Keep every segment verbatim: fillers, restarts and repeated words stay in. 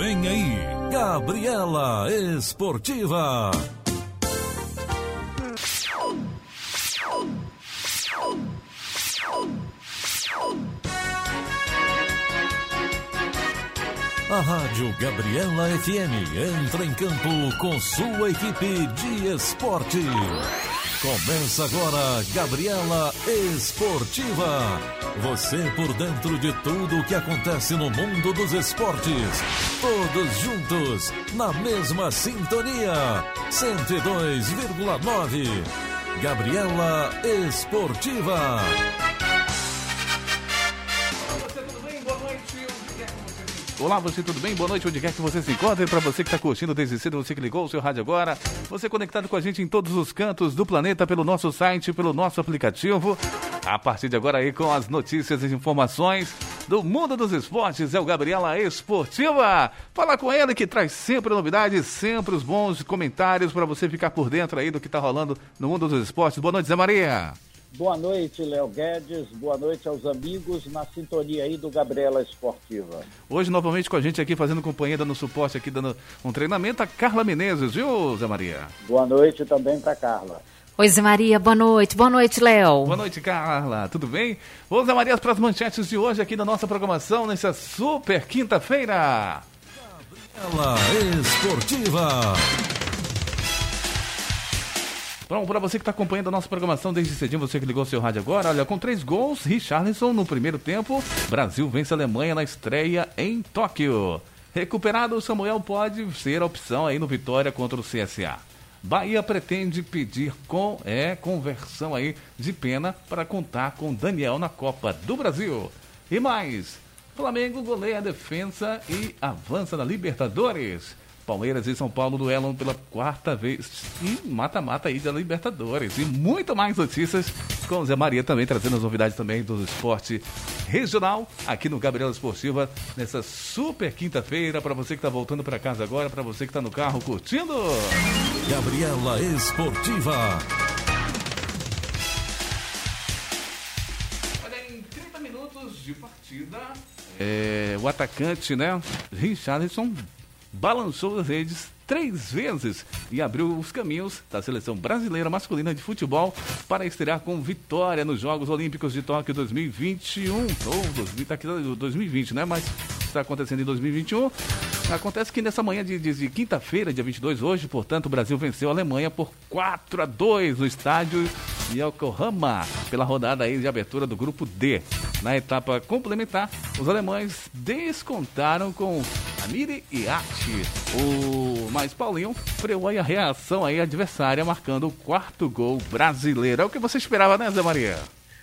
Vem aí, Gabriela Esportiva. A Rádio Gabriela F M entra em campo com sua equipe de esporte. Começa agora Gabriela Esportiva. Você por dentro de tudo o que acontece no mundo dos esportes. Todos juntos, na mesma sintonia. cento e dois vírgula nove. Gabriela Esportiva. Olá, você tudo bem? Boa noite, onde quer que você se encontre. Para você que está curtindo desde cedo, você que ligou o seu rádio agora, você conectado com a gente em todos os cantos do planeta, pelo nosso site, pelo nosso aplicativo. A partir de agora aí com as notícias e informações do mundo dos esportes, é o Gabriela Esportiva. Fala com ele que traz sempre novidades, sempre os bons comentários para você ficar por dentro aí do que está rolando no mundo dos esportes. Boa noite, Zé Maria. Boa noite, Léo Guedes. Boa noite aos amigos na sintonia aí do Gabriela Esportiva. Hoje, novamente com a gente aqui, fazendo companhia, dando suporte aqui, dando um treinamento, a Carla Menezes, viu, Zé Maria? Boa noite também para Carla. Oi, Zé Maria, boa noite. Boa noite, Léo. Boa noite, Carla. Tudo bem? Vamos, Zé Maria, para as manchetes de hoje aqui na nossa programação, nessa super quinta-feira. Gabriela Esportiva. Bom, para você que está acompanhando a nossa programação desde cedinho, você que ligou o seu rádio agora, olha, com três gols, Richarlison no primeiro tempo, Brasil vence a Alemanha na estreia em Tóquio. Recuperado, Samuel pode ser a opção aí no Vitória contra o C S A. Bahia pretende pedir com, é, conversão aí de pena para contar com Daniel na Copa do Brasil. E mais, Flamengo goleia a defesa e avança na Libertadores. Palmeiras e São Paulo duelam pela quarta vez e mata-mata aí da Libertadores. E muito mais notícias com o Zé Maria também, trazendo as novidades também do esporte regional aqui no Gabriela Esportiva, nessa super quinta-feira, para você que está voltando para casa agora, para você que está no carro curtindo. Gabriela Esportiva. Olha, em trinta minutos de partida, é, o atacante, né, Richarlison, balançou as redes três vezes e abriu os caminhos da seleção brasileira masculina de futebol para estrear com vitória nos Jogos Olímpicos de Tóquio dois mil e vinte e um, ou tá aqui dois mil e vinte, né? Mas está acontecendo em dois mil e vinte e um. Acontece que nessa manhã de, de, de quinta-feira, dia vinte e dois, hoje, portanto, o Brasil venceu a Alemanha por quatro a dois no estádio Yokohama, pela rodada aí de abertura do grupo D. Na etapa complementar, os alemães descontaram com Amiri e Ati. O mais Paulinho freou aí a reação aí adversária, marcando o quarto gol brasileiro. É o que você esperava, né, Zé Maria?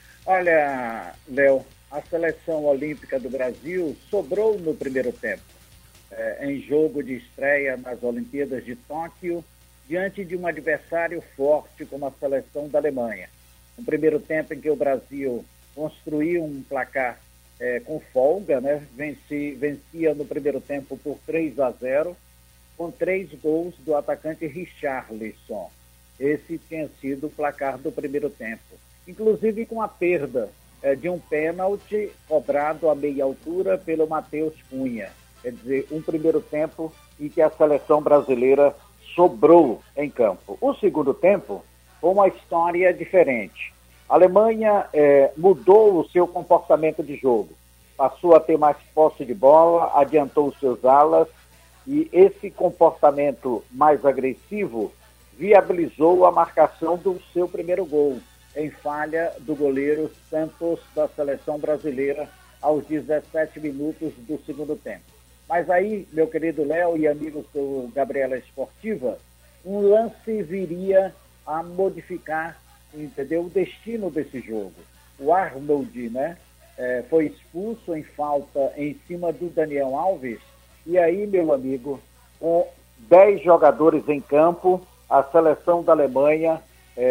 Olha, Léo, a seleção olímpica do Brasil sobrou no primeiro tempo, é, em jogo de estreia nas Olimpíadas de Tóquio, diante de um adversário forte como a seleção da Alemanha. Um primeiro tempo em que o Brasil construiu um placar é, com folga, né? Venci, vencia no primeiro tempo por três a zero, com três gols do atacante Richarlison. Esse tinha sido o placar do primeiro tempo. Inclusive com a perda é, de um pênalti cobrado a meia altura pelo Matheus Cunha. Quer dizer, um primeiro tempo em que a seleção brasileira sobrou em campo. O segundo tempo foi uma história diferente. A Alemanha eh, mudou o seu comportamento de jogo, passou a ter mais posse de bola, adiantou os seus alas, e esse comportamento mais agressivo viabilizou a marcação do seu primeiro gol, em falha do goleiro Santos da seleção brasileira aos dezessete minutos do segundo tempo. Mas aí, meu querido Léo e amigos do Gabriela Esportiva, um lance viria a modificar, entendeu, o destino desse jogo. O Arnold, né, é, foi expulso em falta em cima do Daniel Alves, e aí, meu amigo, com dez jogadores em campo, a seleção da Alemanha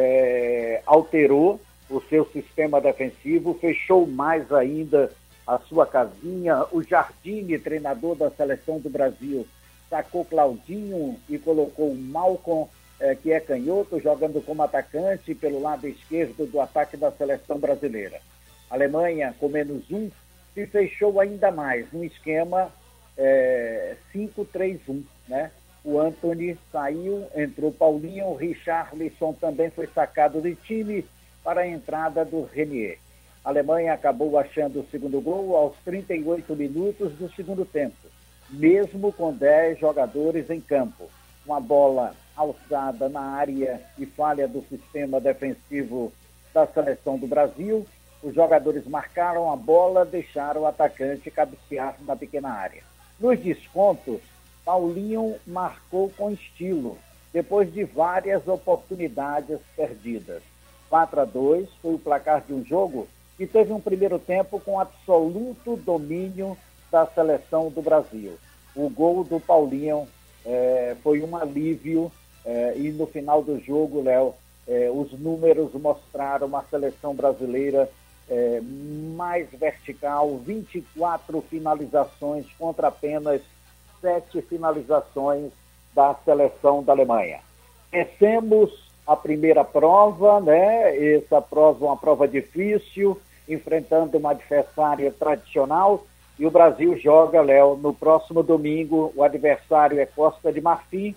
é, alterou o seu sistema defensivo, fechou mais ainda a sua casinha. O Jardine, treinador da seleção do Brasil, sacou Claudinho e colocou o Malcom, é, que é canhoto, jogando como atacante pelo lado esquerdo do ataque da seleção brasileira. A Alemanha, com menos um, se fechou ainda mais, num esquema é, cinco três um, né? O Antony saiu, entrou Paulinho, o Richarlison também foi sacado de time para a entrada do Renier. A Alemanha acabou achando o segundo gol aos trinta e oito minutos do segundo tempo, mesmo com dez jogadores em campo. Uma bola alçada na área e falha do sistema defensivo da seleção do Brasil. Os jogadores marcaram a bola, deixaram o atacante cabecear na pequena área. Nos descontos, Paulinho marcou com estilo, depois de várias oportunidades perdidas. quatro a dois foi o placar de um jogo que teve um primeiro tempo com absoluto domínio da seleção do Brasil. O gol do Paulinho é, foi um alívio é, e no final do jogo, Léo, é, os números mostraram uma seleção brasileira é, mais vertical, vinte e quatro finalizações contra apenas sete finalizações da seleção da Alemanha. Vencemos a primeira prova, né? Essa prova é uma prova difícil, enfrentando uma adversária tradicional, e o Brasil joga, Léo, no próximo domingo. O adversário é Costa de Marfim,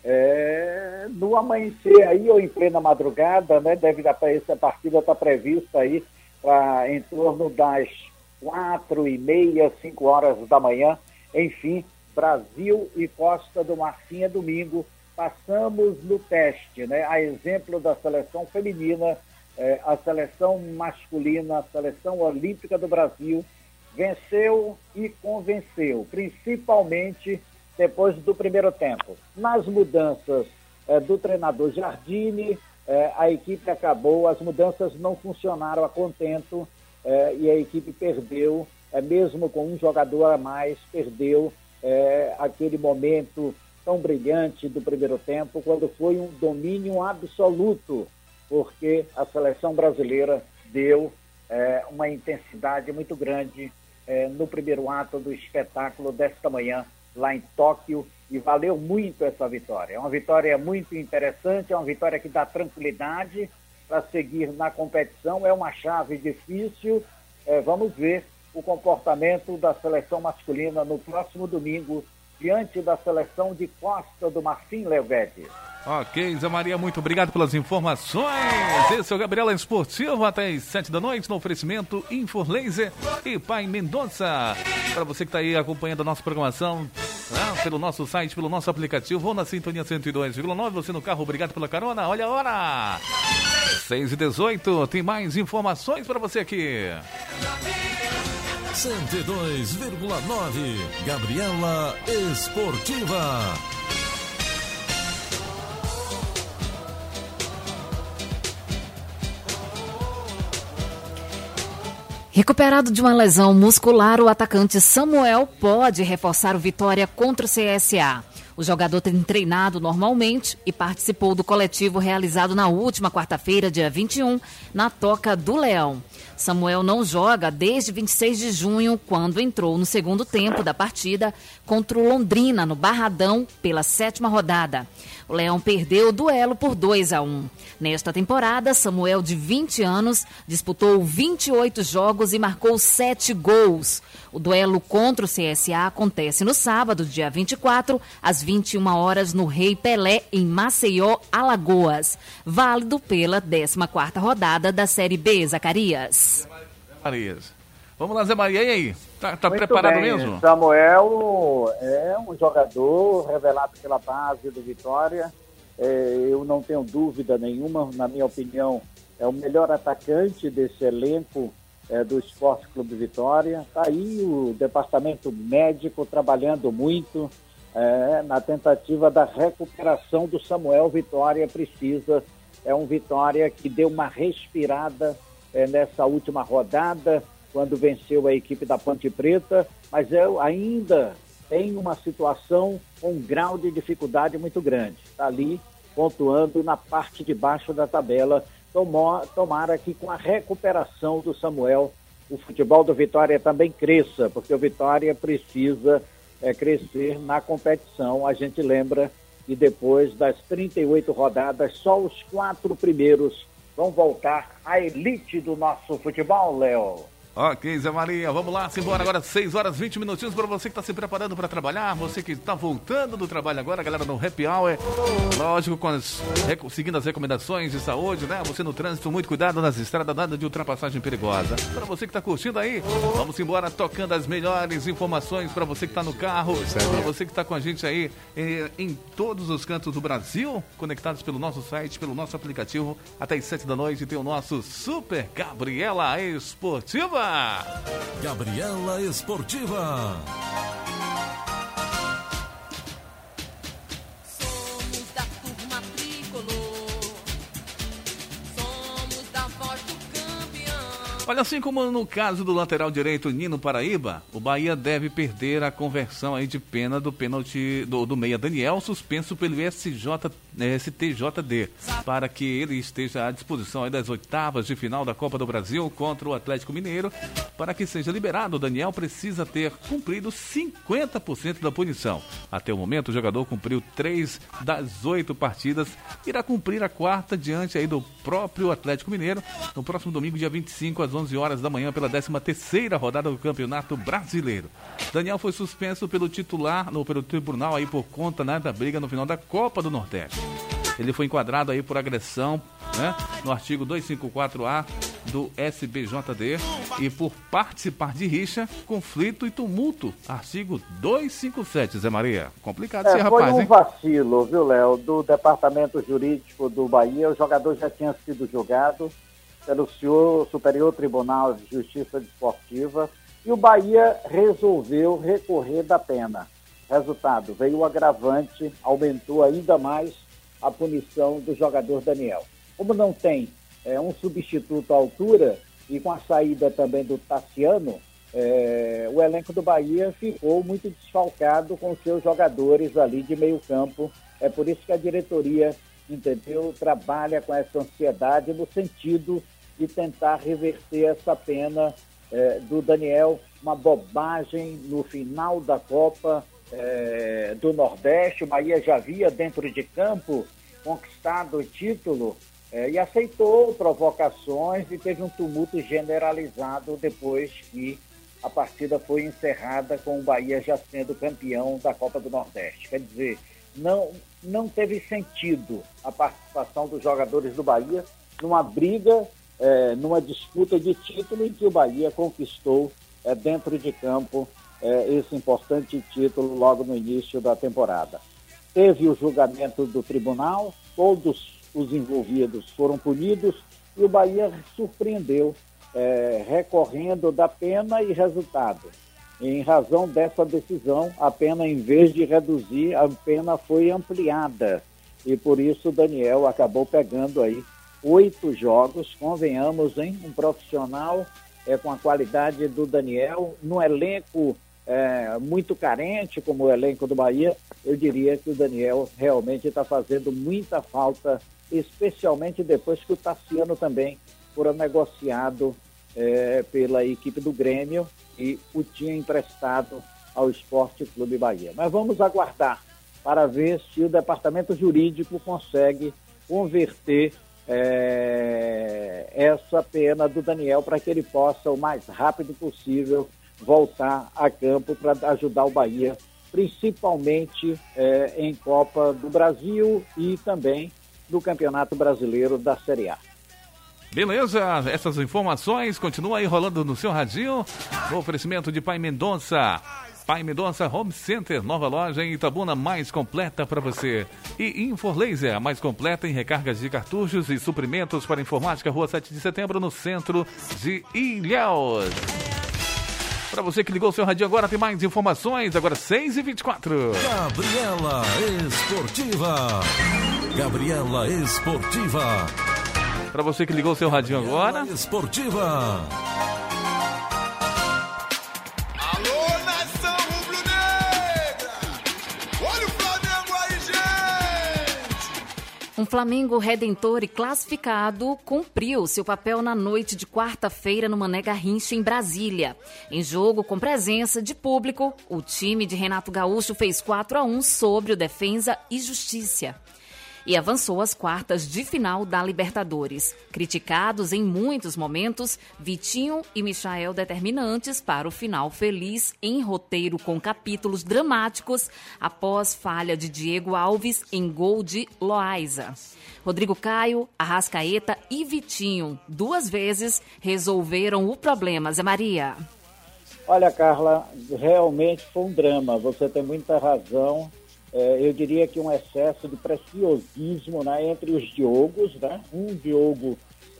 é, no amanhecer aí, ou em plena madrugada, né? Deve dar para essa partida está prevista aí pra, em torno das quatro e meia, cinco horas da manhã. Enfim, Brasil e Costa do Marfim é domingo. Passamos no teste, né? A exemplo da seleção feminina, eh, a seleção masculina, a seleção olímpica do Brasil venceu e convenceu, principalmente depois do primeiro tempo. Nas mudanças eh, do treinador Jardine, eh, a equipe acabou, as mudanças não funcionaram a contento eh, e a equipe perdeu, eh, mesmo com um jogador a mais, perdeu É, aquele momento tão brilhante do primeiro tempo, quando foi um domínio absoluto, porque a seleção brasileira deu é, uma intensidade muito grande é, no primeiro ato do espetáculo desta manhã, lá em Tóquio, e valeu muito essa vitória. É uma vitória muito interessante, é uma vitória que dá tranquilidade para seguir na competição, é uma chave difícil, é, vamos ver o comportamento da seleção masculina no próximo domingo, diante da seleção de Costa do Marfim, Léo Guedes. Ok, Zé Maria, muito obrigado pelas informações. Esse é o Gabriela Esportivo, até às sete da noite, no oferecimento Inforlaser e Pai Mendonça. Para você que está aí acompanhando a nossa programação, né, pelo nosso site, pelo nosso aplicativo, ou na sintonia cento e dois vírgula nove, você no carro, obrigado pela carona. Olha a hora! seis e dezoito, tem mais informações para você aqui. cento e dois vírgula nove, Gabriela Esportiva. Recuperado de uma lesão muscular, o atacante Samuel pode reforçar o Vitória contra o C S A. O jogador tem treinado normalmente e participou do coletivo realizado na última quarta-feira, dia vinte e um, na Toca do Leão. Samuel não joga desde vinte e seis de junho, quando entrou no segundo tempo da partida contra o Londrina, no Barradão, pela sétima rodada. O Leão perdeu o duelo por dois a um. Nesta temporada, Samuel, de vinte anos, disputou vinte e oito jogos e marcou sete gols. O duelo contra o C S A acontece no sábado, dia vinte e quatro, às vinte e uma horas, no Rei Pelé, em Maceió, Alagoas. Válido pela décima quarta rodada da Série B, Zacarias. Marias. Vamos lá, Zé Maria, e aí? Tá, tá Muito preparado bem. mesmo? Samuel é um jogador revelado pela base do Vitória. É, eu não tenho dúvida nenhuma, na minha opinião, é o melhor atacante desse elenco é, do Esporte Clube Vitória. Está aí o departamento médico trabalhando muito é, na tentativa da recuperação do Samuel. Vitória precisa, é um Vitória que deu uma respirada é, nessa última rodada, quando venceu a equipe da Ponte Preta, mas eu ainda tem uma situação com um grau de dificuldade muito grande. Está ali pontuando na parte de baixo da tabela. Tomou, tomara que com a recuperação do Samuel, o futebol do Vitória também cresça, porque o Vitória precisa é, crescer na competição. A gente lembra que depois das trinta e oito rodadas, só os quatro primeiros vão voltar à elite do nosso futebol, Léo. Ok, Zé Maria, vamos lá, simbora agora, seis horas e vinte minutinhos para você que está se preparando para trabalhar, você que está voltando do trabalho agora, galera no Happy Hour, lógico, com as, seguindo as recomendações de saúde, né? Você no trânsito, muito cuidado nas estradas, nada de ultrapassagem perigosa. Para você que está curtindo aí, vamos embora tocando as melhores informações para você que está no carro, para você que está com a gente aí em, em todos os cantos do Brasil, conectados pelo nosso site, pelo nosso aplicativo, até as sete da noite tem o nosso Super Gabriela Esportiva. Gabriela Esportiva. Somos da turma tricolor, somos da voz do campeão. Olha, assim como no caso do lateral direito Nino Paraíba, o Bahia deve perder a conversão aí de pena do pênalti do, do meia Daniel, suspenso pelo S J, S T J D, para que ele esteja à disposição aí das oitavas de final da Copa do Brasil contra o Atlético Mineiro. Para que seja liberado, o Daniel precisa ter cumprido cinquenta por cento da punição. Até o momento, o jogador cumpriu três das oito partidas, irá cumprir a quarta diante aí do próprio Atlético Mineiro, no próximo domingo, dia vinte e cinco, às onze horas da manhã, pela décima terceira rodada do Campeonato Brasileiro. Daniel foi suspenso pelo titular, no, pelo tribunal aí por conta, né, da briga no final da Copa do Nordeste. Ele foi enquadrado aí por agressão, né, no artigo duzentos e cinquenta e quatro A do S B J D e por participar de rixa, conflito e tumulto, artigo duzentos e cinquenta e sete, Zé Maria. Complicado é, esse rapaz, foi um hein? vacilo, viu, Léo, do Departamento Jurídico do Bahia. O jogador já tinha sido julgado pelo senhor Superior Tribunal de Justiça Desportiva e o Bahia resolveu recorrer da pena. Resultado, veio o agravante, aumentou ainda mais a punição do jogador Daniel. Como não tem é, um substituto à altura e com a saída também do Tassiano, é, o elenco do Bahia ficou muito desfalcado com seus jogadores ali de meio campo. É por isso que a diretoria, entendeu, trabalha com essa ansiedade no sentido de tentar reverter essa pena é, do Daniel, uma bobagem no final da Copa é, do Nordeste. O Bahia já havia dentro de campo conquistado o título é, e aceitou provocações e teve um tumulto generalizado depois que a partida foi encerrada com o Bahia já sendo campeão da Copa do Nordeste. Quer dizer, não, não teve sentido a participação dos jogadores do Bahia numa briga, é, numa disputa de título em que o Bahia conquistou é, dentro de campo é, esse importante título logo no início da temporada. Teve o julgamento do tribunal, todos os envolvidos foram punidos e o Bahia surpreendeu, é, recorrendo da pena e resultado. Em razão dessa decisão, a pena, em vez de reduzir, a pena foi ampliada. E por isso o Daniel acabou pegando aí oito jogos, convenhamos, hein? Um profissional é, com a qualidade do Daniel, num elenco é, muito carente, como o elenco do Bahia, eu diria que o Daniel realmente está fazendo muita falta, especialmente depois que o Tassiano também fora negociado é, pela equipe do Grêmio e o tinha emprestado ao Esporte Clube Bahia. Mas vamos aguardar para ver se o departamento jurídico consegue converter é, essa pena do Daniel para que ele possa, o mais rápido possível, voltar a campo para ajudar o Bahia, principalmente é, em Copa do Brasil e também no Campeonato Brasileiro da Série A. Beleza, essas informações continuam aí rolando no seu radinho. O oferecimento de Pai Mendonça. Pai Mendonça Home Center, nova loja em Itabuna, mais completa para você. E Inforlaser, a mais completa em recargas de cartuchos e suprimentos para informática, Rua sete de Setembro, no centro de Ilhéus. Para você que ligou o seu radinho agora, tem mais informações, agora seis e vinte e quatro. Gabriela Esportiva. Gabriela Esportiva. Para você que ligou o seu radinho agora. Esportiva. Alô, nação rubro-negra! Olha o Flamengo aí, gente! Um Flamengo redentor e classificado cumpriu seu papel na noite de quarta-feira no Mané Garrincha, em Brasília. Em jogo com presença de público, o time de Renato Gaúcho fez quatro a um sobre o Defensa e Justiça. e avançou às quartas de final da Libertadores. Criticados em muitos momentos, Vitinho e Michael determinantes para o final feliz em roteiro com capítulos dramáticos após falha de Diego Alves em gol de Loaiza. Rodrigo Caio, Arrascaeta e Vitinho, duas vezes, resolveram o problema. Zé Maria. Olha, Carla, realmente foi um drama, você tem muita razão. É, eu diria que um excesso de preciosismo, né, entre os Diogos, né? Um Diogo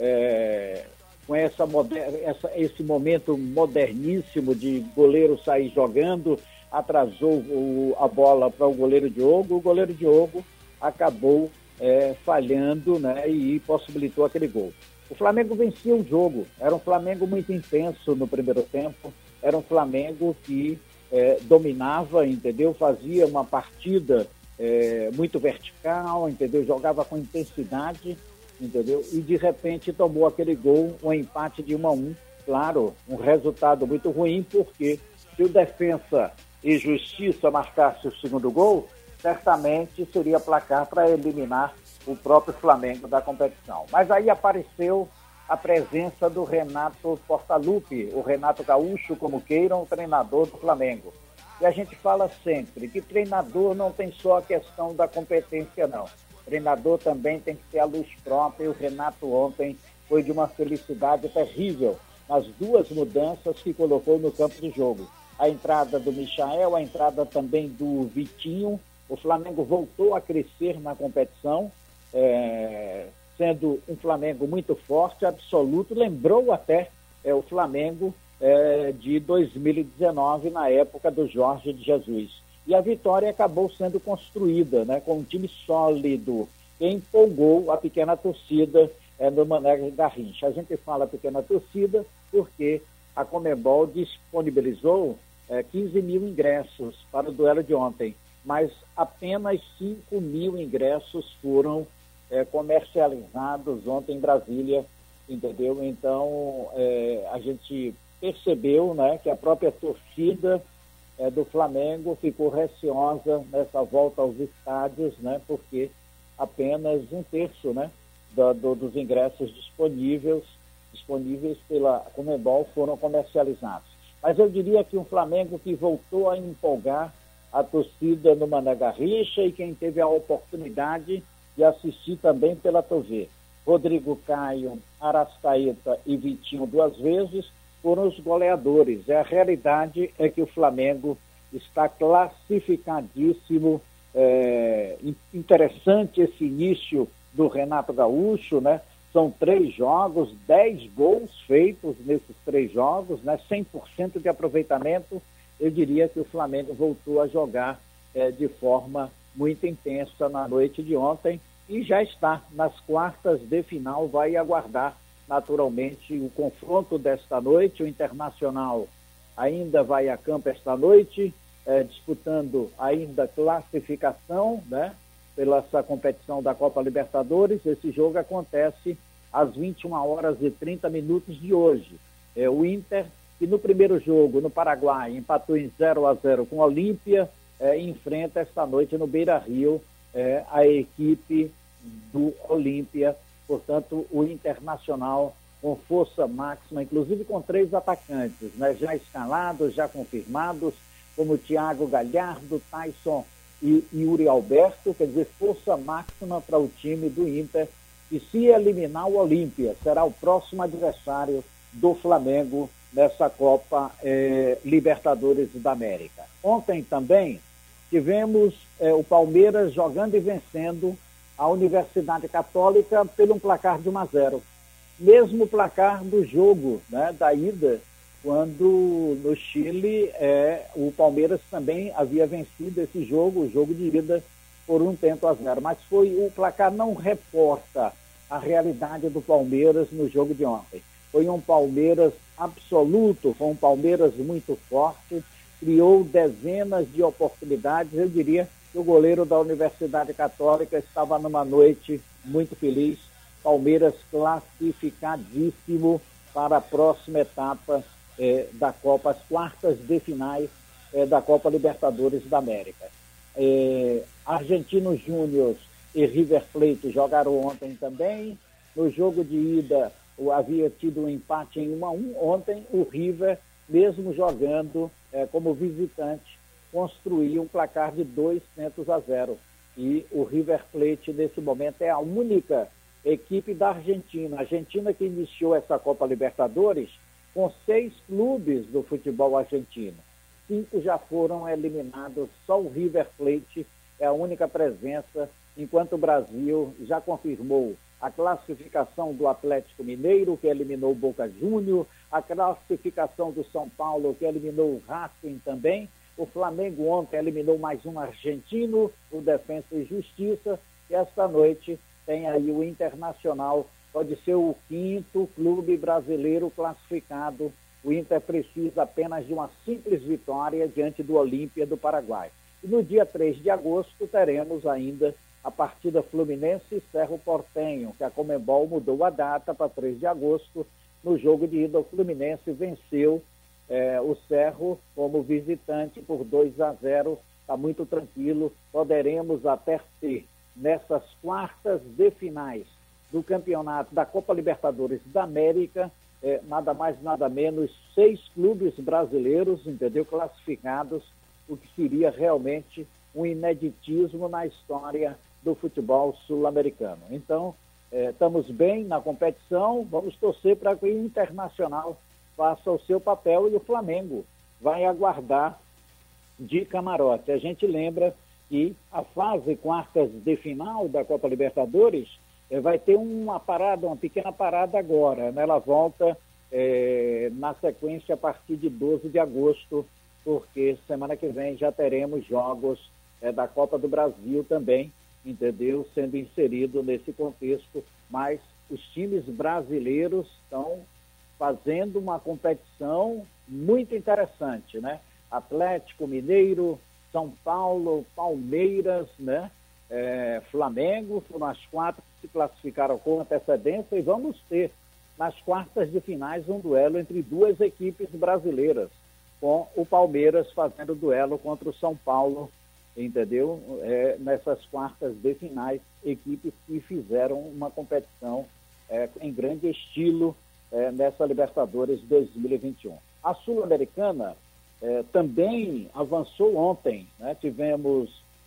é, com essa moder- essa, esse momento moderníssimo de goleiro sair jogando, atrasou o, a bola para o goleiro Diogo, o goleiro Diogo acabou é, falhando, né, e possibilitou aquele gol. O Flamengo vencia o jogo, era um Flamengo muito intenso no primeiro tempo, era um Flamengo que é, dominava, entendeu? Fazia uma partida é, muito vertical, entendeu? Jogava com intensidade, entendeu? E de repente tomou aquele gol, um empate de um a um. Claro, um resultado muito ruim, porque se o Defensa e Justiça marcasse o segundo gol, certamente seria placar para eliminar o próprio Flamengo da competição. Mas aí apareceu a presença do Renato Portaluppi, o Renato Gaúcho, como queiram, o treinador do Flamengo. E a gente fala sempre que treinador não tem só a questão da competência, não. Treinador também tem que ter a luz própria, e o Renato ontem foi de uma felicidade terrível nas duas mudanças que colocou no campo de jogo. A entrada do Michael, a entrada também do Vitinho. O Flamengo voltou a crescer na competição, é... sendo um Flamengo muito forte, absoluto, lembrou até é, o Flamengo é, de dois mil e dezenove, na época do Jorge de Jesus. E a vitória acabou sendo construída, né, com um time sólido, que empolgou a pequena torcida é, no Mané Garrincha. A gente fala pequena torcida porque a Conmebol disponibilizou é, quinze mil ingressos para o duelo de ontem, mas apenas cinco mil ingressos foram É, comercializados ontem em Brasília, entendeu? Então, é, a gente percebeu, né, que a própria torcida é, do Flamengo ficou receosa nessa volta aos estádios, né, porque apenas um terço, né, do, do, dos ingressos disponíveis, disponíveis pela Conmebol foram comercializados. Mas eu diria que um Flamengo que voltou a empolgar a torcida no Mané Garrincha, e quem teve a oportunidade de assistir também pela T V. Rodrigo Caio, Arrascaeta e Vitinho duas vezes foram os goleadores. É, a realidade é que o Flamengo está classificadíssimo. É, interessante esse início do Renato Gaúcho, né? São três jogos, dez gols feitos nesses três jogos, né? cem por cento de aproveitamento. Eu diria que o Flamengo voltou a jogar é, de forma muito intensa na noite de ontem e já está nas quartas de final. Vai aguardar naturalmente o confronto desta noite. O Internacional ainda vai a campo esta noite, eh, disputando ainda classificação, né, pela essa competição da Copa Libertadores. Esse jogo acontece às vinte e uma horas e trinta minutos de hoje. É, o Inter, que no primeiro jogo no Paraguai empatou em zero a zero com a Olímpia, É, enfrenta esta noite no Beira-Rio é, a equipe do Olímpia. Portanto, o Internacional com força máxima, inclusive com três atacantes, né, já escalados, já confirmados, como Thiago Galhardo, Tyson e Yuri Alberto. Quer dizer, força máxima para o time do Inter, e se eliminar o Olímpia, será o próximo adversário do Flamengo nessa Copa é, Libertadores da América. Ontem também tivemos eh, o Palmeiras jogando e vencendo a Universidade Católica pelo um placar de um a zero. Mesmo placar do jogo, né, da ida, quando no Chile eh, o Palmeiras também havia vencido esse jogo, o jogo de ida, por um tento a zero. Mas foi o placar não reporta a realidade do Palmeiras no jogo de ontem. Foi um Palmeiras absoluto, foi um Palmeiras muito forte, criou dezenas de oportunidades. Eu diria que o goleiro da Universidade Católica estava numa noite muito feliz. Palmeiras classificadíssimo para a próxima etapa eh, da Copa, as quartas de finais eh, da Copa Libertadores da América. Eh, Argentinos Júnior e River Plate jogaram ontem também. No jogo de ida, havia tido um empate em um a um. Ontem, o River, mesmo jogando é, como visitante, construiu um placar de dois a zero. E o River Plate, nesse momento, é a única equipe da Argentina. A Argentina que iniciou essa Copa Libertadores com seis clubes do futebol argentino. Cinco já foram eliminados, só o River Plate é a única presença, enquanto o Brasil já confirmou a classificação do Atlético Mineiro, que eliminou o Boca Juniors, a classificação do São Paulo, que eliminou o Racing também. O Flamengo ontem eliminou mais um argentino, o Defensa e Justiça, e esta noite tem aí o Internacional, pode ser o quinto clube brasileiro classificado. O Inter precisa apenas de uma simples vitória diante do Olímpia do Paraguai. E no dia três de agosto teremos ainda a partida Fluminense e Cerro Porteño, que a Conmebol mudou a data para três de agosto. No jogo de ida, o Fluminense venceu eh, o Cerro como visitante por dois a zero. Está muito tranquilo. Poderemos até ter nessas quartas de finais do campeonato da Copa Libertadores da América, eh, nada mais, nada menos, seis clubes brasileiros, entendeu, classificados, o que seria realmente um ineditismo na história do futebol sul-americano. Então, eh, estamos bem na competição, vamos torcer para que o Internacional faça o seu papel e o Flamengo vai aguardar de camarote. A gente lembra que a fase quartas de final da Copa Libertadores eh, vai ter uma parada, uma pequena parada agora, né? Ela volta eh, na sequência a partir de doze de agosto, porque semana que vem já teremos jogos eh, da Copa do Brasil também, entendeu? Sendo inserido nesse contexto, mas os times brasileiros estão fazendo uma competição muito interessante, né? Atlético Mineiro, São Paulo, Palmeiras, né? É, Flamengo, foram as quatro que se classificaram com antecedência, e vamos ter nas quartas de finais um duelo entre duas equipes brasileiras, com o Palmeiras fazendo duelo contra o São Paulo, entendeu? É, nessas quartas de finais, equipes que fizeram uma competição é, em grande estilo é, nessa Libertadores dois mil e vinte e um. A Sul-Americana é, também avançou ontem, né? Tivemos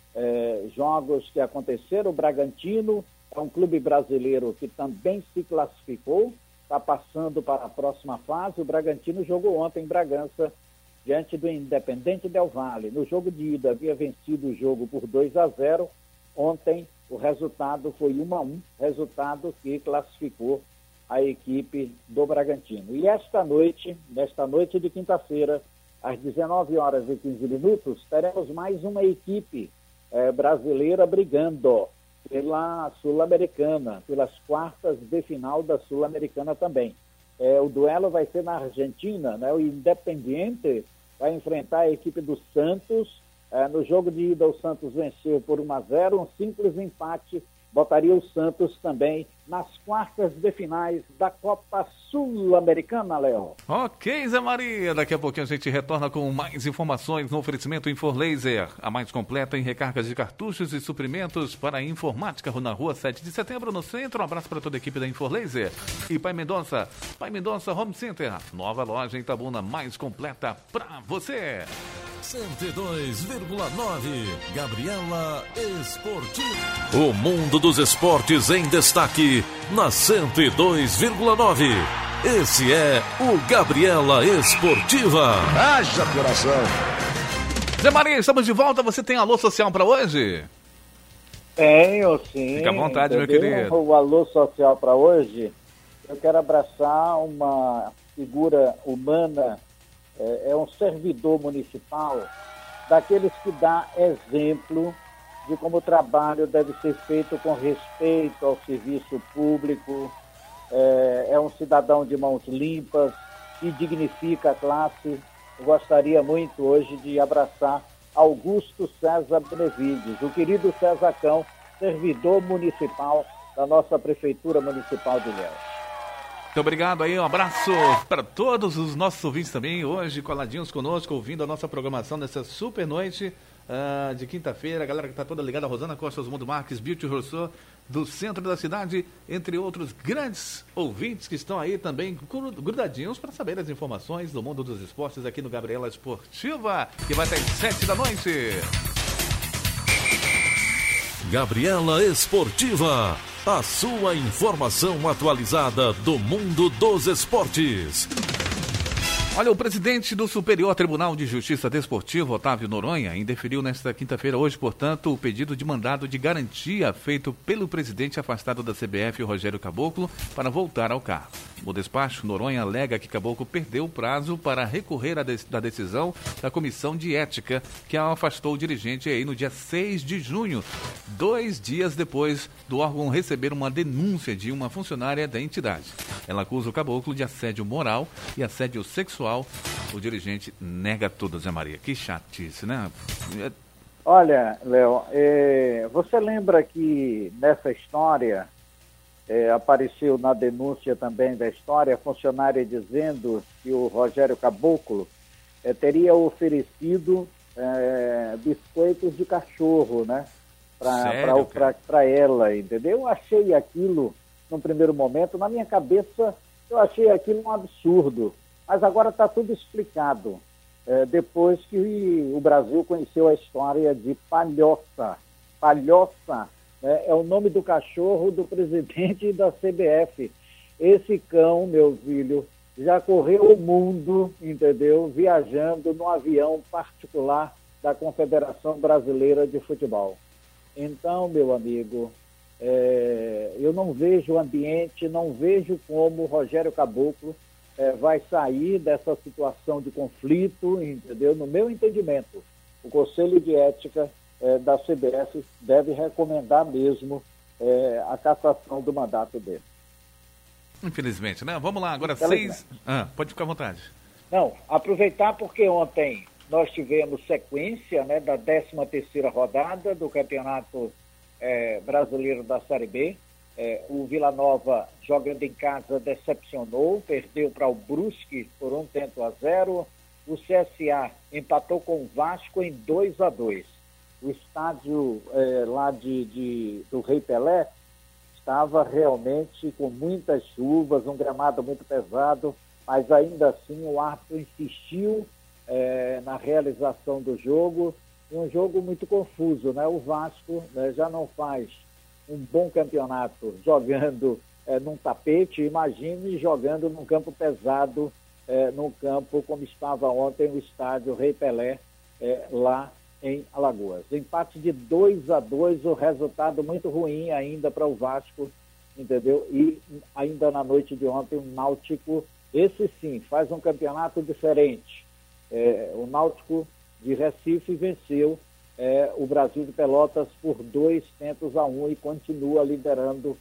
é, jogos que aconteceram. O Bragantino é um clube brasileiro que também se classificou, está passando para a próxima fase. O Bragantino jogou ontem em Bragança, diante do Independente Del Valle. No jogo de ida havia vencido o jogo por dois a zero. Ontem o resultado foi um a um, resultado que classificou a equipe do Bragantino. E esta noite, nesta noite de quinta-feira, às dezenove horas e quinze minutos, teremos mais uma equipe eh, brasileira brigando pela Sul-Americana, pelas quartas de final da Sul-Americana também. É, o duelo vai ser na Argentina, né? O Independiente vai enfrentar a equipe do Santos. É, no jogo de ida, o Santos venceu por um a zero, um simples empate botaria o Santos também nas quartas de finais da Copa Sul-Americana, Léo. Ok, Zé Maria. Daqui a pouquinho a gente retorna com mais informações no oferecimento InfoLaser, a mais completa em recargas de cartuchos e suprimentos para a informática, na rua sete de setembro, no centro. Um abraço para toda a equipe da InfoLaser. E Pai Mendonça, Pai Mendonça Home Center, nova loja em Itabuna, mais completa para você. cento e dois vírgula nove, Gabriela Esportiva. O mundo dos esportes em destaque na cento e dois vírgula nove. Esse é o Gabriela Esportiva. Haja coração. Zé Maria, estamos de volta. Você tem alô social para hoje? Tenho, sim. Fica à vontade, meu querido. O alô social para hoje, eu quero abraçar uma figura humana. É, é um servidor municipal, daqueles que dá exemplo de como o trabalho deve ser feito com respeito ao serviço público. É, é um cidadão de mãos limpas, que dignifica a classe. Eu gostaria muito hoje de abraçar Augusto César Benevides, o querido César Cão, servidor municipal da nossa Prefeitura Municipal de Ilhéus. Muito obrigado aí, um abraço para todos os nossos ouvintes também, hoje coladinhos conosco, ouvindo a nossa programação nessa super noite, uh, de quinta-feira. A galera que está toda ligada, Rosana Costa, Osmundo Marques, Beauty Rousseau, do centro da cidade, entre outros grandes ouvintes que estão aí também grudadinhos para saber as informações do mundo dos esportes aqui no Gabriela Esportiva, que vai até às sete da noite. Gabriela Esportiva, a sua informação atualizada do mundo dos esportes. Olha, o presidente do Superior Tribunal de Justiça Desportiva, Otávio Noronha, indeferiu nesta quinta-feira, hoje, portanto, o pedido de mandado de garantia feito pelo presidente afastado da C B F, Rogério Caboclo, para voltar ao cargo. No despacho, Noronha alega que Caboclo perdeu o prazo para recorrer à de- da decisão da Comissão de Ética, que afastou o dirigente aí no dia seis de junho, dois dias depois do órgão receber uma denúncia de uma funcionária da entidade. Ela acusa o Caboclo de assédio moral e assédio sexual. O dirigente nega tudo, Zé Maria. Que chatice, né? É... Olha, Léo, é, você lembra que nessa história é, apareceu na denúncia também da história a funcionária dizendo que o Rogério Caboclo é, teria oferecido é, biscoitos de cachorro, né? Sério, cara? Para ela, entendeu? Eu achei aquilo, num primeiro momento, na minha cabeça, eu achei aquilo um absurdo. Mas agora está tudo explicado. É, depois que o Brasil conheceu a história de Palhoça. Palhoça, né, é o nome do cachorro do presidente da C B F. Esse cão, meu filho, já correu o mundo, entendeu? Viajando no avião particular da Confederação Brasileira de Futebol. Então, meu amigo, é, eu não vejo o ambiente, não vejo como o Rogério Caboclo É, vai sair dessa situação de conflito, entendeu? No meu entendimento, o Conselho de Ética é, da C B F deve recomendar mesmo é, a cassação do mandato dele. Infelizmente, né? Vamos lá, agora seis... Ah, pode ficar à vontade. Não, aproveitar porque ontem nós tivemos sequência, né, da décima terceira rodada do Campeonato é, Brasileiro da Série B. É, o Vila Nova, jogando em casa, decepcionou, perdeu para o Brusque por um tento a zero. O C S A empatou com o Vasco em dois a dois. O estádio é, lá de, de, do Rei Pelé estava realmente com muitas chuvas, um gramado muito pesado, mas ainda assim o árbitro insistiu é, na realização do jogo, um jogo muito confuso, né? O Vasco, né, já não faz um bom campeonato jogando é, num tapete, imagine jogando num campo pesado, é, num campo como estava ontem o estádio Rei Pelé, é, lá em Alagoas. Empate de dois a dois, o resultado muito ruim ainda para o Vasco, entendeu? E ainda na noite de ontem o Náutico, esse sim, faz um campeonato diferente. É, o Náutico de Recife venceu É, o Brasil de Pelotas por dois tentos a um e continua liderando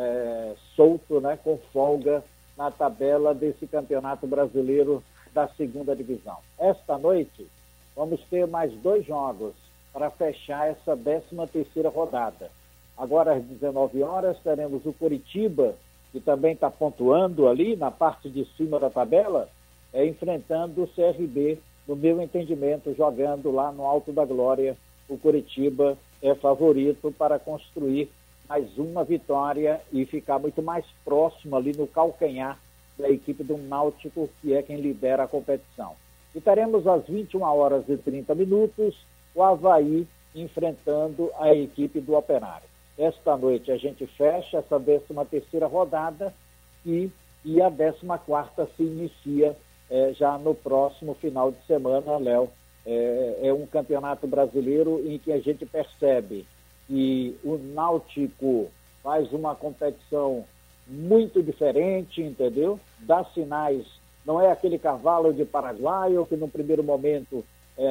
é, solto, né, com folga na tabela desse campeonato brasileiro da segunda divisão. Esta noite vamos ter mais dois jogos para fechar essa décima terceira rodada. Agora às dezenove horas teremos o Coritiba, que também está pontuando ali na parte de cima da tabela, é, enfrentando o C R B, no meu entendimento, jogando lá no Alto da Glória. O Coritiba é favorito para construir mais uma vitória e ficar muito mais próximo ali no calcanhar da equipe do Náutico, que é quem lidera a competição. E teremos às vinte e uma horas e trinta minutos o Avaí enfrentando a equipe do Operário. Esta noite a gente fecha essa décima terceira rodada e, e a décima quarta se inicia é, já no próximo final de semana, Léo. É, é um campeonato brasileiro em que a gente percebe que o Náutico faz uma competição muito diferente, entendeu? Dá sinais, não é aquele cavalo de paraguaio que no primeiro momento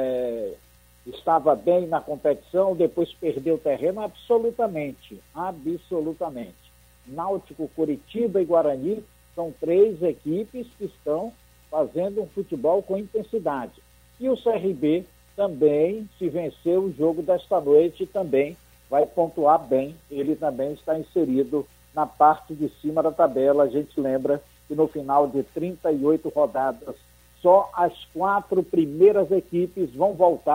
é, estava bem na competição, depois perdeu terreno, absolutamente, absolutamente. Náutico, Coritiba e Guarani são três equipes que estão fazendo um futebol com intensidade. E o C R B também, se vencer o jogo desta noite, também vai pontuar bem. Ele também está inserido na parte de cima da tabela. A gente lembra que no final de trinta e oito rodadas, só as quatro primeiras equipes vão voltar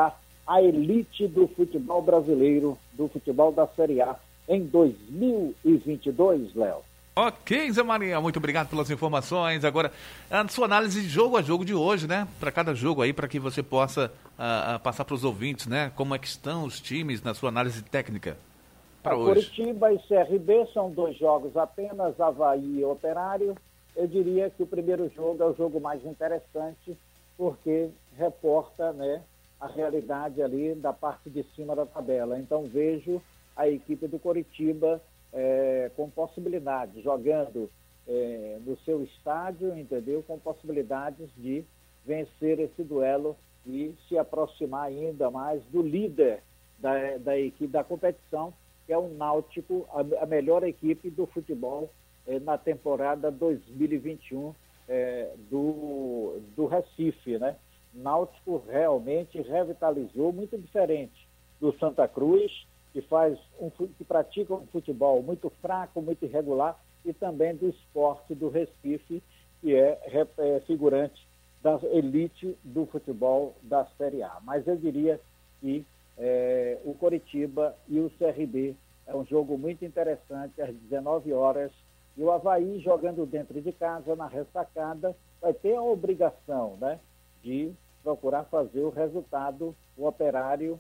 a elite do futebol brasileiro, do futebol da Série A em dois mil e vinte e dois, Léo. Ok, Zé Maria, muito obrigado pelas informações. Agora, a sua análise de jogo a jogo de hoje, né? Para cada jogo aí, para que você possa uh, uh, passar para os ouvintes, né? Como é que estão os times na sua análise técnica para hoje? Curitiba e C R B são dois jogos apenas, Avaí e Operário. Eu diria que o primeiro jogo é o jogo mais interessante, porque reporta, né, a realidade ali da parte de cima da tabela. Então vejo a equipe do Coritiba é, com possibilidades, jogando é, no seu estádio, entendeu? Com possibilidades de vencer esse duelo e se aproximar ainda mais do líder da, da equipe da competição, que é o Náutico, a, a melhor equipe do futebol é, na temporada dois mil e vinte e um é, do, do Recife, né? Náutico realmente revitalizou, muito diferente do Santa Cruz, que faz um, que pratica um futebol muito fraco, muito irregular, e também do Sport do Recife, que é, é figurante da elite do futebol da Série A. Mas eu diria que é, o Coritiba e o C R B é um jogo muito interessante às dezenove horas, e o Avaí, jogando dentro de casa, na ressacada, vai ter a obrigação, né, de procurar fazer o resultado. O Operário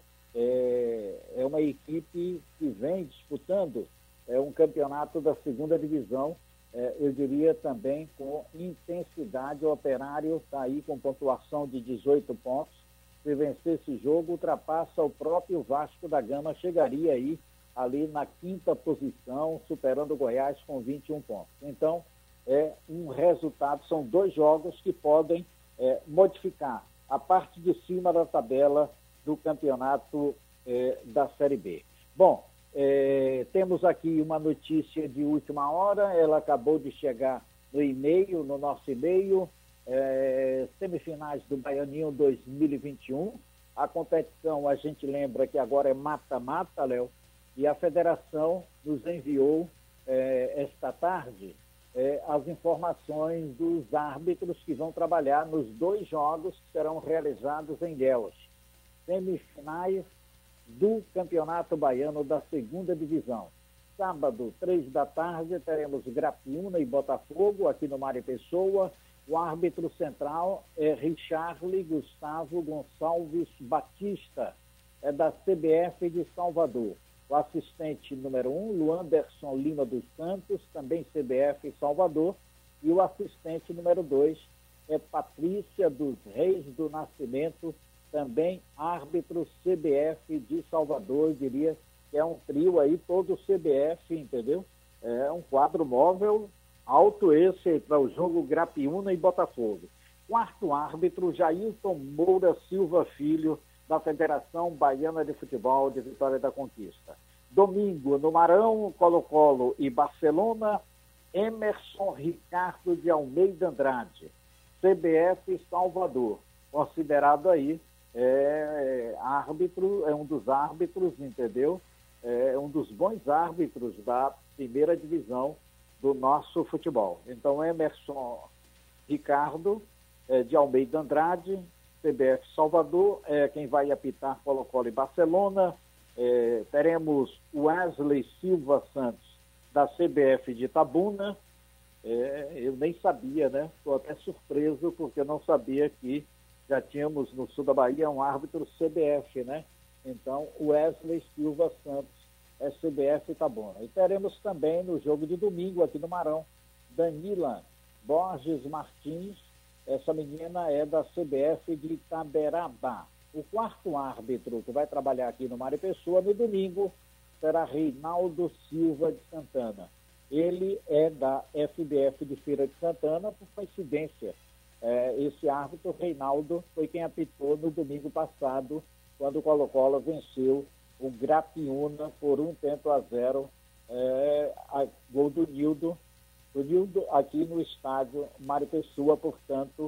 é, é uma equipe que vem disputando é, um campeonato da segunda divisão, é, eu diria também com intensidade. O Operário está aí com pontuação de dezoito pontos. Se vencer esse jogo, ultrapassa o próprio Vasco da Gama, chegaria aí ali na quinta posição, superando o Goiás com vinte e um pontos. Então, é um resultado, são dois jogos que podem é, modificar a parte de cima da tabela do campeonato eh, da Série B. Bom, eh, temos aqui uma notícia de última hora, ela acabou de chegar no e-mail, no nosso e-mail, eh, semifinais do Baianinho dois mil e vinte e um. A competição, a gente lembra que agora é mata-mata, Léo, e a federação nos enviou eh, esta tarde É, as informações dos árbitros que vão trabalhar nos dois jogos que serão realizados em Ilhéus. Semifinais do Campeonato Baiano da segunda Divisão. Sábado, três da tarde, teremos Grapiúna e Botafogo, aqui no Mário Pessoa. O árbitro central é Richarli Gustavo Gonçalves Batista, é da C B F de Salvador. O assistente número um, Luanderson Lima dos Santos, também C B F Salvador. E o assistente número dois é Patrícia dos Reis do Nascimento, também árbitro C B F de Salvador. Eu diria que é um trio aí, todo C B F, entendeu? É um quadro móvel alto esse para o jogo Grapiúna e Botafogo. Quarto árbitro, Jailton Moura Silva Filho, da Federação Baiana de Futebol de Vitória da Conquista. Domingo, no Marão, Colo-Colo e Barcelona, Emerson Ricardo de Almeida Andrade, C B F Salvador, considerado aí é, árbitro, é um dos árbitros, entendeu? É um dos bons árbitros da primeira divisão do nosso futebol. Então, Emerson Ricardo é, de Almeida Andrade, C B F Salvador, é quem vai apitar Colo-Colo e Barcelona. É, teremos Wesley Silva Santos, da C B F de Itabuna. É, eu nem sabia, né? Estou até surpreso, porque eu não sabia que já tínhamos no sul da Bahia um árbitro C B F, né? Então, Wesley Silva Santos é C B F Itabuna. E teremos também no jogo de domingo, aqui no Marão, Danila Borges Martins. Essa menina é da C B F de Itaberaba. O quarto árbitro que vai trabalhar aqui no Mário Pessoa no domingo será Reinaldo Silva de Santana. Ele é da F B F de Feira de Santana, por coincidência. É, esse árbitro, Reinaldo, foi quem apitou no domingo passado, quando o Colo-Colo venceu o Grapiúna por um tento a zero. É, a, gol do Nildo. O Nildo aqui no estádio Mário Pessoa, portanto,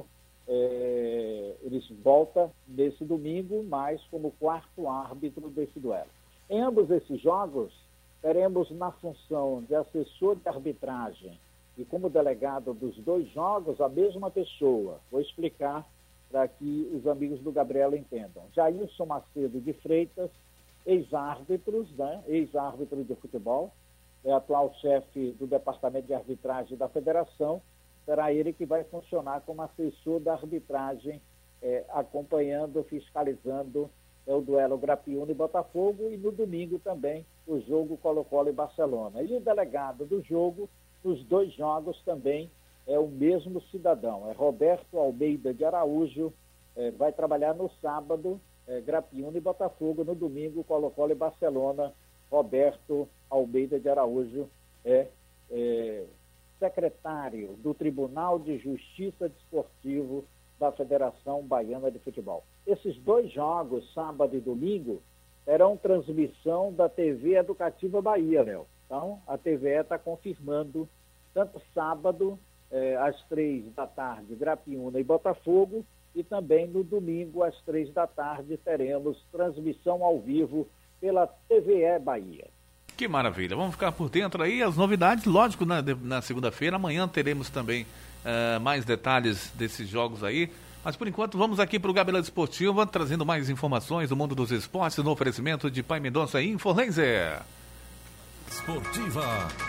é, eles voltam nesse domingo, mas como quarto árbitro desse duelo. Em ambos esses jogos, teremos na função de assessor de arbitragem e como delegado dos dois jogos a mesma pessoa. Vou explicar para que os amigos do Gabriela entendam. Jailson Macedo de Freitas, ex-árbitros, né? ex-árbitro de futebol, é atual chefe do Departamento de Arbitragem da Federação, será ele que vai funcionar como assessor da arbitragem, é, acompanhando, fiscalizando é, o duelo Grapiúna e Botafogo, e no domingo também o jogo Colo-Colo e Barcelona. E o delegado do jogo, nos dois jogos também, é o mesmo cidadão, é Roberto Almeida de Araújo, é, vai trabalhar no sábado, é, Grapiúna e Botafogo, no domingo, Colo-Colo e Barcelona. Roberto Almeida de Araújo é, é secretário do Tribunal de Justiça Desportivo da Federação Baiana de Futebol. Esses dois jogos, sábado e domingo, terão transmissão da T V Educativa Bahia, Léo. Então, a T V E está confirmando, tanto sábado, eh, às três da tarde, Grapiúna e Botafogo, e também no domingo, às três da tarde, teremos transmissão ao vivo pela T V E Bahia. Que maravilha, vamos ficar por dentro aí, as novidades, lógico, na, na segunda-feira, amanhã teremos também uh, mais detalhes desses jogos aí, mas por enquanto vamos aqui para o Gabriela Esportiva, trazendo mais informações do mundo dos esportes, no oferecimento de Pai Mendonça e Infolaser. Esportiva.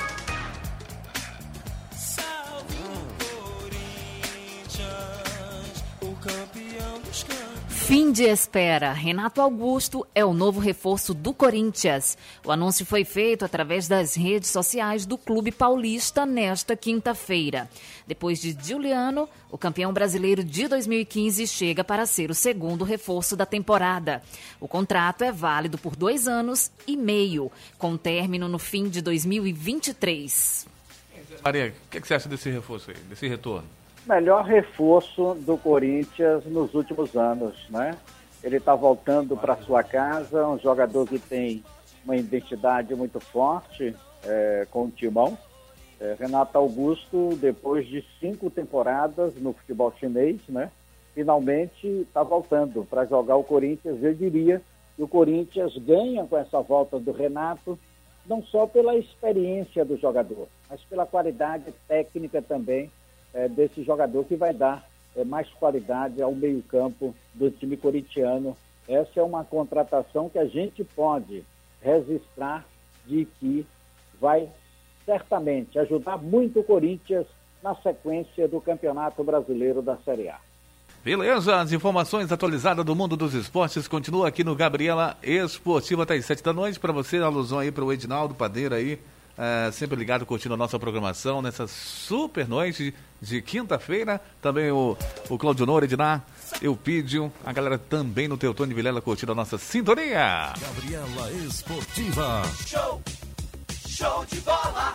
Fim de espera. Renato Augusto é o novo reforço do Corinthians. O anúncio foi feito através das redes sociais do Clube Paulista nesta quinta-feira. Depois de Giuliano, o campeão brasileiro de dois mil e quinze chega para ser o segundo reforço da temporada. O contrato é válido por dois anos e meio, com término no fim de dois mil e vinte e três. Maria, o que, que você acha desse reforço aí, desse retorno? Melhor reforço do Corinthians nos últimos anos, né? Ele está voltando para sua casa, um jogador que tem uma identidade muito forte é, com o timão. É, Renato Augusto, depois de cinco temporadas no futebol chinês, né? Finalmente está voltando para jogar o Corinthians. Eu diria que o Corinthians ganha com essa volta do Renato, não só pela experiência do jogador, mas pela qualidade técnica também É, desse jogador, que vai dar é, mais qualidade ao meio-campo do time corintiano. Essa é uma contratação que a gente pode registrar de que vai certamente ajudar muito o Corinthians na sequência do Campeonato Brasileiro da Série A. Beleza, as informações atualizadas do mundo dos esportes continuam aqui no Gabriela Esportiva até às sete da noite. Para você, alusão aí para o Edinaldo Padeira aí, Uh, sempre ligado, curtindo a nossa programação nessa super noite de, de quinta-feira. Também o, o Claudio Nora, Ednar, Eupídio, a galera também no Teutônio Vilela curtindo a nossa sintonia. Gabriela Esportiva. Show, show de bola.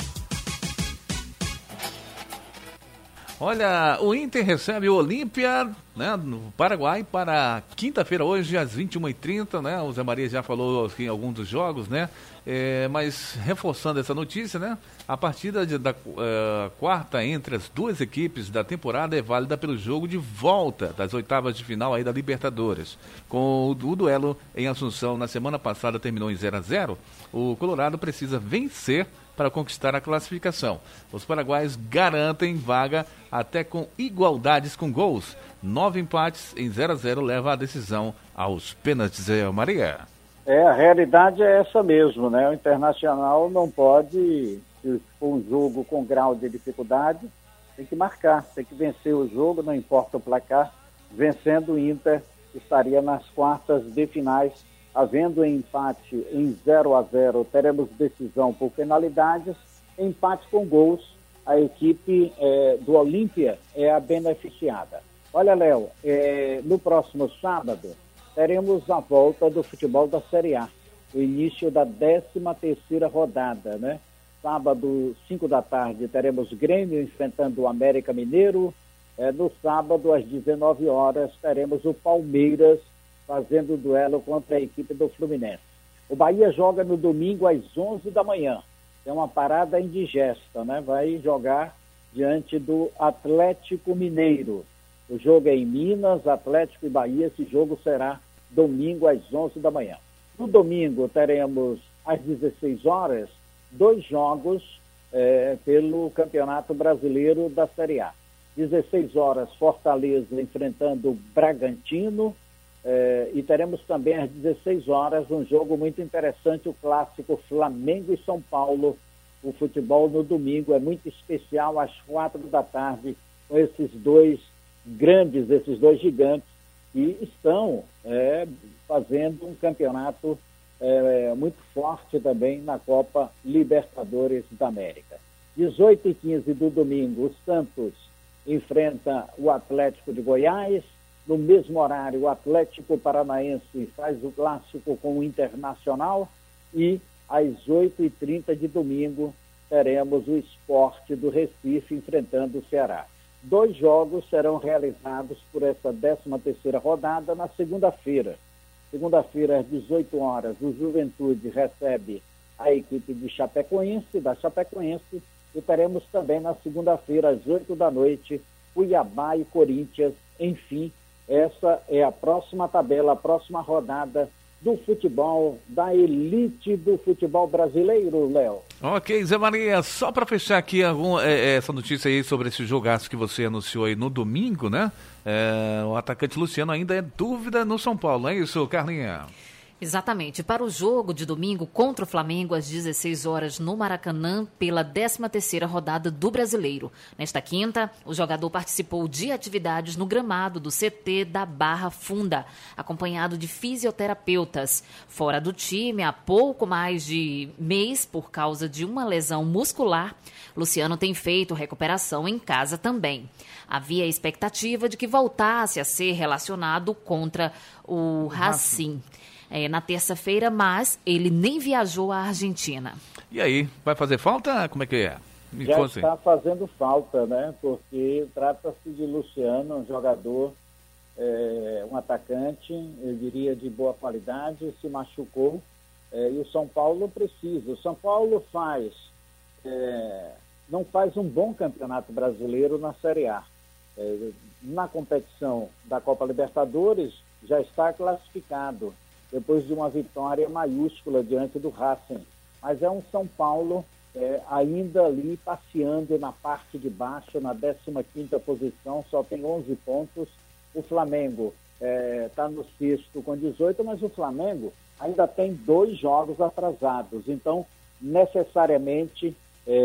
Olha, o Inter recebe o Olímpia, né, no Paraguai, para quinta-feira, hoje, às vinte e uma e trinta, né? O Zé Maria já falou aqui em alguns dos jogos, né? É, mas reforçando essa notícia, né? A partida de, da uh, quarta entre as duas equipes da temporada é válida pelo jogo de volta das oitavas de final aí da Libertadores. Com o, o duelo em Assunção na semana passada terminou em zero a zero, o Colorado precisa vencer para conquistar a classificação. Os paraguaios garantem vaga até com igualdades com gols. Nove empates em zero a zero leva a decisão aos pênaltis. É, Maria. É, a realidade é essa mesmo, né? O Internacional não pode, se for um jogo com grau de dificuldade, tem que marcar, tem que vencer o jogo, não importa o placar. Vencendo o Inter, estaria nas quartas de finais. Havendo empate em zero a zero, teremos decisão por penalidades. Empate com gols, a equipe é, do Olímpia é a beneficiada. Olha, Léo, é, no próximo sábado, teremos a volta do futebol da Série A, o início da décima terceira rodada, né? Sábado, cinco da tarde, teremos Grêmio enfrentando o América Mineiro. É, no sábado, às dezenove horas, teremos o Palmeiras fazendo o duelo contra a equipe do Fluminense. O Bahia joga no domingo às onze da manhã. É uma parada indigesta, né? Vai jogar diante do Atlético Mineiro. O jogo é em Minas, Atlético e Bahia. Esse jogo será domingo às onze da manhã. No domingo teremos às dezesseis horas dois jogos é, pelo Campeonato Brasileiro da Série A. dezesseis horas, Fortaleza enfrentando o Bragantino. Eh, e teremos também às dezesseis horas um jogo muito interessante, o clássico Flamengo e São Paulo. O futebol no domingo é muito especial, às quatro da tarde, com esses dois grandes, esses dois gigantes, que estão é, fazendo um campeonato é, muito forte também na Copa Libertadores da América. dezoito e quinze do domingo, o Santos enfrenta o Atlético de Goiás. No mesmo horário, o Atlético Paranaense faz o clássico com o Internacional. E às oito e trinta de domingo, teremos o Sport do Recife enfrentando o Ceará. Dois jogos serão realizados por essa décima terceira rodada na segunda-feira. Segunda-feira, às dezoito horas, o Juventude recebe a equipe de Chapecoense, da Chapecoense, e teremos também na segunda-feira, às oito da noite, Cuiabá e Corinthians. Enfim, essa é a próxima tabela, a próxima rodada do futebol, da elite do futebol brasileiro, Léo. Ok, Zé Maria, só para fechar aqui algum, é, essa notícia aí sobre esse jogaço que você anunciou aí no domingo, né? É, o atacante Luciano ainda é dúvida no São Paulo, não é isso, Carlinha? Exatamente. Para o jogo de domingo contra o Flamengo, às dezesseis horas, no Maracanã, pela décima terceira rodada do Brasileiro. Nesta quinta, o jogador participou de atividades no gramado do C T da Barra Funda, acompanhado de fisioterapeutas. Fora do time há pouco mais de mês, por causa de uma lesão muscular, Luciano tem feito recuperação em casa também. Havia a expectativa de que voltasse a ser relacionado contra o Racing. É, na terça-feira, mas ele nem viajou à Argentina. E aí, vai fazer falta? Como é que é? Me Já conta. Está fazendo falta, né? Porque trata-se de Luciano, um jogador, é, um atacante, eu diria de boa qualidade, se machucou, é, e o São Paulo precisa. O São Paulo faz, é, não faz um bom campeonato brasileiro na Série A. É, na competição da Copa Libertadores, já está classificado, depois de uma vitória maiúscula diante do Racing. Mas é um São Paulo é, ainda ali passeando na parte de baixo, na décima quinta posição, só tem onze pontos. O Flamengo está é, no sexto com dezoito, mas o Flamengo ainda tem dois jogos atrasados. Então, necessariamente,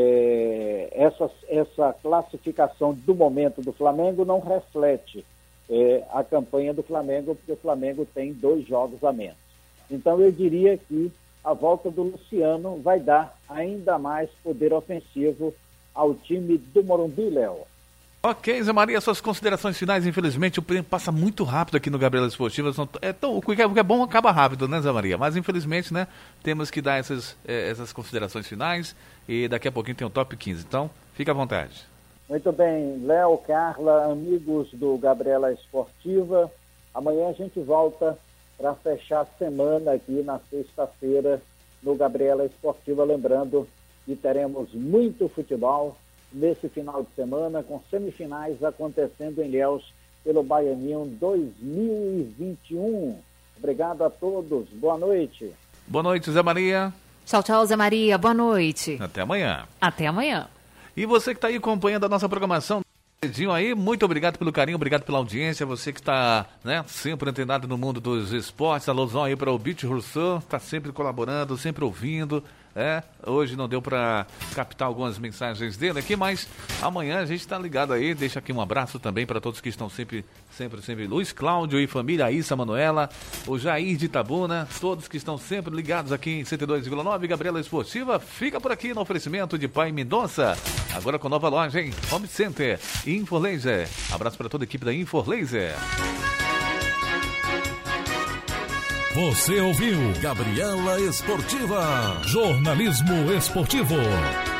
é, essa, essa classificação do momento do Flamengo não reflete É, a campanha do Flamengo, porque o Flamengo tem dois jogos a menos. Então eu diria que a volta do Luciano vai dar ainda mais poder ofensivo ao time do Morumbi, Léo. Ok, Zé Maria, suas considerações finais. Infelizmente o tempo passa muito rápido aqui no Gabriela Esportiva. É tão, o que é bom acaba rápido, né, Zé Maria? Mas infelizmente, né, temos que dar essas, essas considerações finais e daqui a pouquinho tem o top quinze. Então, fica à vontade. Muito bem, Léo, Carla, amigos do Gabriela Esportiva, amanhã a gente volta para fechar a semana aqui na sexta-feira no Gabriela Esportiva, lembrando que teremos muito futebol nesse final de semana, com semifinais acontecendo em Ilhéus pelo Baianinho dois mil e vinte e um. Obrigado a todos, boa noite. Boa noite, Zé Maria. Tchau, tchau, Zé Maria, boa noite. Até amanhã. Até amanhã. E você que está aí acompanhando a nossa programação, aí, muito obrigado pelo carinho, obrigado pela audiência, você que está, né, sempre antenado no mundo dos esportes, alusão aí para o Beach Rousseau, está sempre colaborando, sempre ouvindo, é, hoje não deu para captar algumas mensagens dele aqui, mas amanhã a gente está ligado aí, deixa aqui um abraço também para todos que estão sempre, sempre, sempre, Luiz Cláudio e família, Aissa Manuela, o Jair de Itabuna, todos que estão sempre ligados aqui em cento e dois vírgula nove, Gabriela Esportiva, fica por aqui no oferecimento de Pai Mendonça, agora com nova loja em Home Center, Inforlaser, abraço para toda a equipe da Inforlaser. Você ouviu Gabriela Esportiva, jornalismo esportivo.